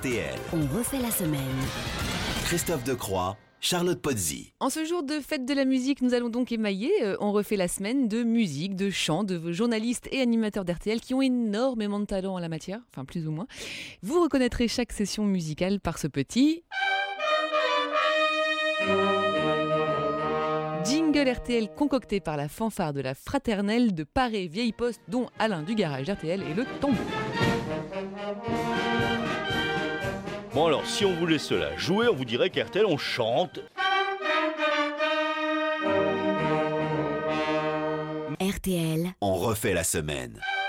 RTL. On refait la semaine. Christophe Decroix, Charlotte Pozzi. En ce jour de fête de la musique, nous allons donc émailler, on refait la semaine de musique, de chant, de journalistes et animateurs d'RTL qui ont énormément de talent en la matière, enfin plus ou moins. Vous reconnaîtrez chaque session musicale par ce petit... jingle RTL concocté par la fanfare de la fraternelle de Paris Vieille Poste, dont Alain du garage RTL est le tambour. Bon alors, si on vous laisse cela jouer, on vous dirait qu'RTL, on chante. RTL. On refait la semaine.